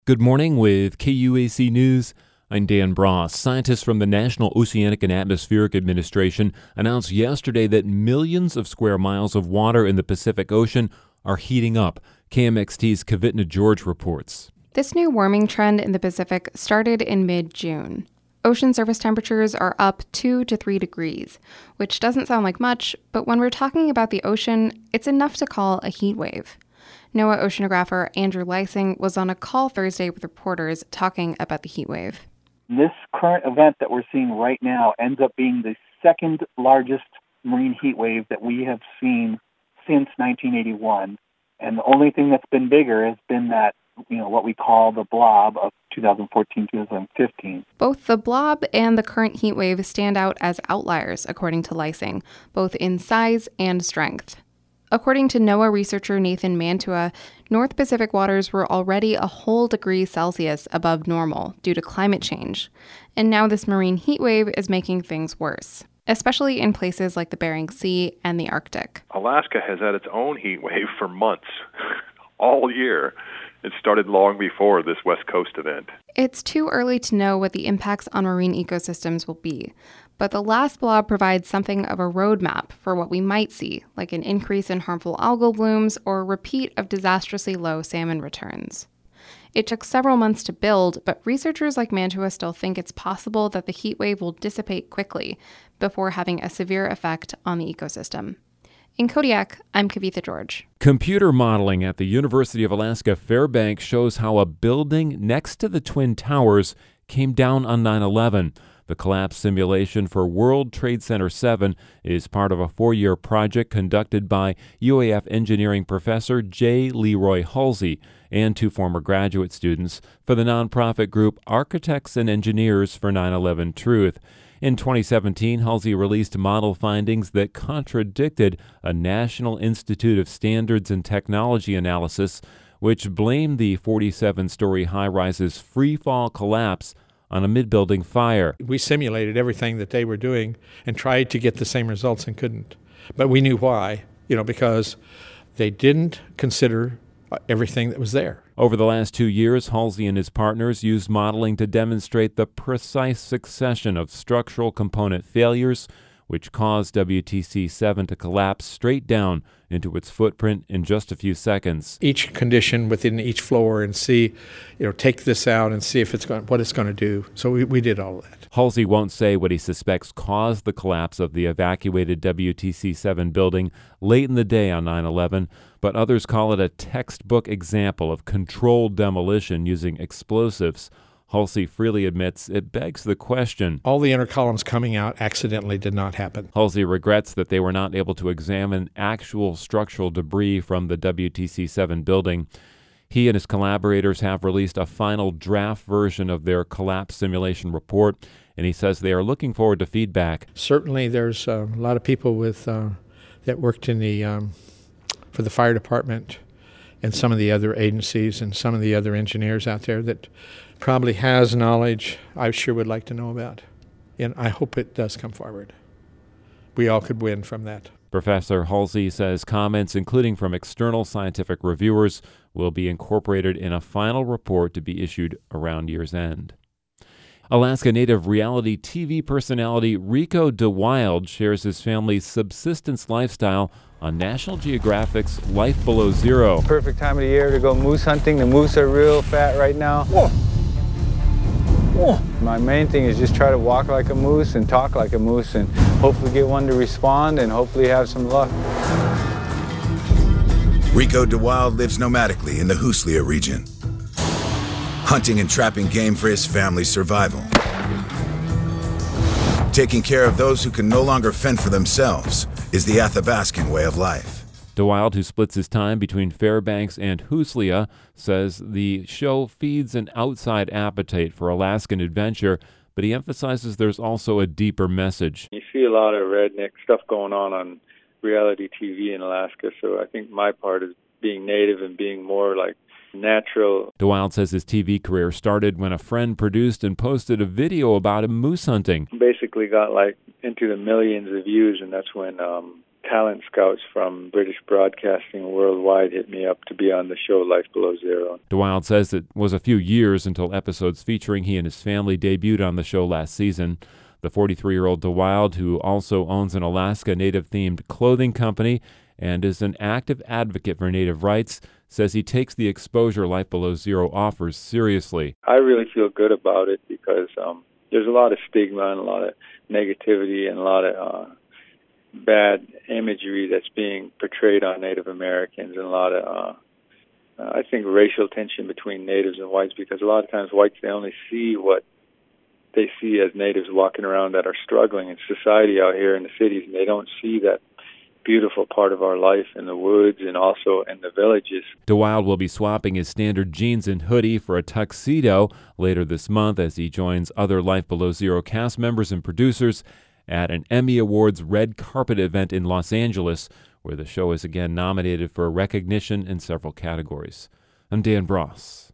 Good morning with KUAC News. I'm Dan Bross. Scientists from the National Oceanic and Atmospheric Administration announced yesterday that millions of square miles of water in the Pacific Ocean are heating up. KMXT's Kavitna George reports. This new warming trend in the Pacific started in mid-June. Ocean surface temperatures are up 2 to 3 degrees, which doesn't sound like much, but when we're talking about the ocean, it's enough to call a heat wave. NOAA oceanographer Andrew Leising was on a call Thursday with reporters talking about the heat wave. This current event that we're seeing right now ends up being the second largest marine heat wave that we have seen since 1981. And the only thing that's been bigger has been that, what we call the blob of 2014-2015. Both the blob and the current heat wave stand out as outliers, according to Leising, both in size and strength. According to NOAA researcher Nathan Mantua, North Pacific waters were already a whole degree Celsius above normal due to climate change, and now this marine heat wave is making things worse, especially in places like the Bering Sea and the Arctic. Alaska has had its own heat wave for months, all year. It started long before this West Coast event. It's too early to know what the impacts on marine ecosystems will be, but the last blob provides something of a roadmap for what we might see, like an increase in harmful algal blooms or a repeat of disastrously low salmon returns. It took several months to build, but researchers like Mantua still think it's possible that the heat wave will dissipate quickly before having a severe effect on the ecosystem. In Kodiak, I'm Kavitha George. Computer modeling at the University of Alaska Fairbanks shows how a building next to the Twin Towers came down on 9/11. The collapse simulation for World Trade Center 7 is part of a 4-year project conducted by UAF engineering professor J. Leroy Halsey and 2 former graduate students for the nonprofit group Architects and Engineers for 9/11 Truth. In 2017, Halsey released model findings that contradicted a National Institute of Standards and Technology analysis, which blamed the 47-story high-rise's free-fall collapse on a mid-building fire. We simulated everything that they were doing and tried to get the same results and couldn't. But we knew why, because they didn't consider everything that was there. Over the last 2 years, Halsey and his partners used modeling to demonstrate the precise succession of structural component failures, which caused WTC-7 to collapse straight down into its footprint in just a few seconds. Each condition within each floor and see, take this out and see if what it's going to do. So we did all of that. Halsey won't say what he suspects caused the collapse of the evacuated WTC-7 building late in the day on 9/11, but others call it a textbook example of controlled demolition using explosives. Halsey freely admits it begs the question. All the inner columns coming out accidentally did not happen. Halsey regrets that they were not able to examine actual structural debris from the WTC-7 building. He and his collaborators have released a final draft version of their collapse simulation report, and he says they are looking forward to feedback. Certainly there's a lot of people that worked in for the fire department and some of the other agencies and some of the other engineers out there that probably has knowledge I sure would like to know about. And I hope it does come forward. We all could win from that. Professor Halsey says comments, including from external scientific reviewers, will be incorporated in a final report to be issued around year's end. Alaska Native reality TV personality Rico DeWild shares his family's subsistence lifestyle on National Geographic's Life Below Zero. Perfect time of the year to go moose hunting. The moose are real fat right now. Whoa. Whoa. My main thing is just try to walk like a moose and talk like a moose and hopefully get one to respond and hopefully have some luck. Rico DeWild lives nomadically in the Huslia region, hunting and trapping game for his family's survival. Taking care of those who can no longer fend for themselves is the Athabascan way of life. DeWild, who splits his time between Fairbanks and Huslia, says the show feeds an outside appetite for Alaskan adventure, but he emphasizes there's also a deeper message. You see a lot of redneck stuff going on reality TV in Alaska, so I think my part is being native and being more like natural. DeWild says his TV career started when a friend produced and posted a video about him moose hunting. Basically got into the millions of views, and that's when talent scouts from British Broadcasting Worldwide hit me up to be on the show Life Below Zero. DeWild says it was a few years until episodes featuring he and his family debuted on the show last season. The 43-year-old DeWild, who also owns an Alaska Native-themed clothing company and is an active advocate for Native rights, says he takes the exposure Life Below Zero offers seriously. I really feel good about it because there's a lot of stigma and a lot of negativity and a lot of bad imagery that's being portrayed on Native Americans, and a lot of, I think, racial tension between Natives and whites, because a lot of times whites, they only see what they see as Natives walking around that are struggling in society out here in the cities, and they don't see that beautiful part of our life in the woods and also in the villages. DeWild will be swapping his standard jeans and hoodie for a tuxedo later this month as he joins other Life Below Zero cast members and producers at an Emmy Awards red carpet event in Los Angeles, where the show is again nominated for recognition in several categories. I'm Dan Bross.